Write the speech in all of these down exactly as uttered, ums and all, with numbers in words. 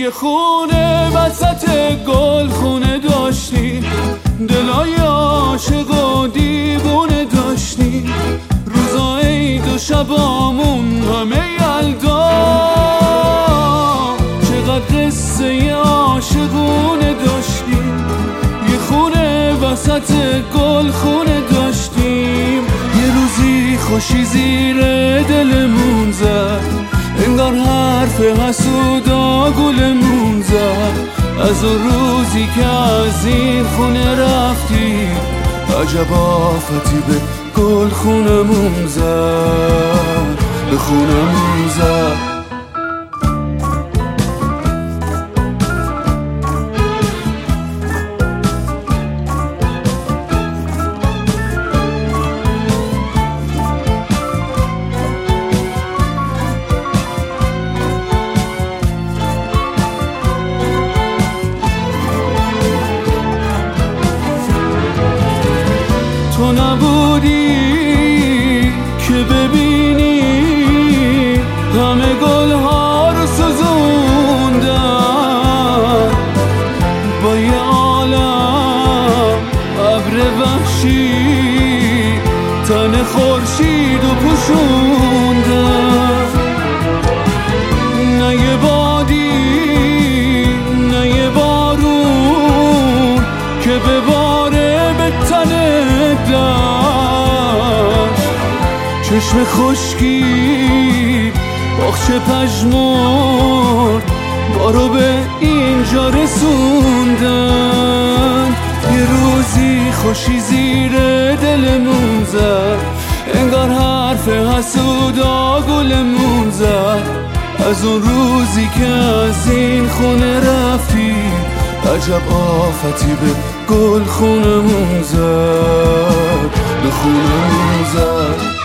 یه خونه وسط گل خونه داشتی، دلای عاشق و دیوونه داشتی، روزا عید و شبامون همه یلدا، چقدر قصه عاشقونه داشتی. یه خونه وسط گل خونه داشتیم، یه روزی خوشی زیر دلمون زد، انگار حرف حسودا گلمون زد. از اون روزی که از این خونه رفتی، عجب آفتی به گل خونمون زد، به خونمون زد. تو نبودی که ببینی همه گلها رو سوزوندن، با یه عالم ابر وحشی تن خورشید و پوشوندن. نه یه بادی نه یه بارون که بباره به تن دشت، چشم خشکی باغچه پژمرد بارو به اینجا رسوندن. یه روزی خوشی زیر دلمون زد، انگار حرف حسودا گلمون زد. از اون روزی که از این خونه رفتی، عجب آفتی به گل خونمون زد، به خونمون زد.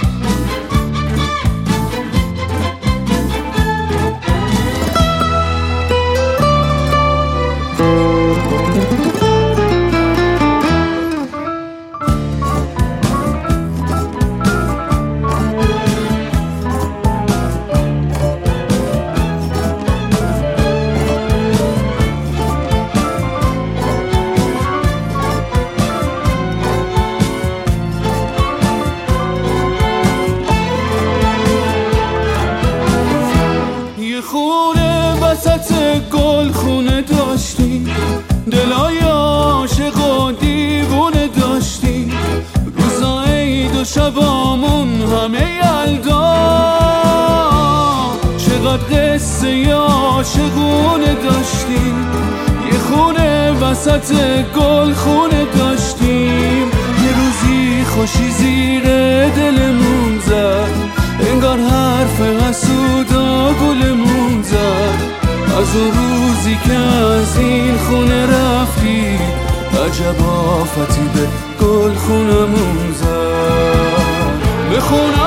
خونه وسط گل خونه داشتی، دلای عاشق و دیوونه داشتی، روزا عید و شبامون همه یلدا، چقدر قصه عاشقونه داشتی. یه خونه وسط گل خونه داشتیم، یه روزی خوشی زیر دلمون زد، انگار حرف حسودا گلمون زد. از اون روزی که از این خونه رفتی، عجب آفتی به گل خونمون زد، به خونمون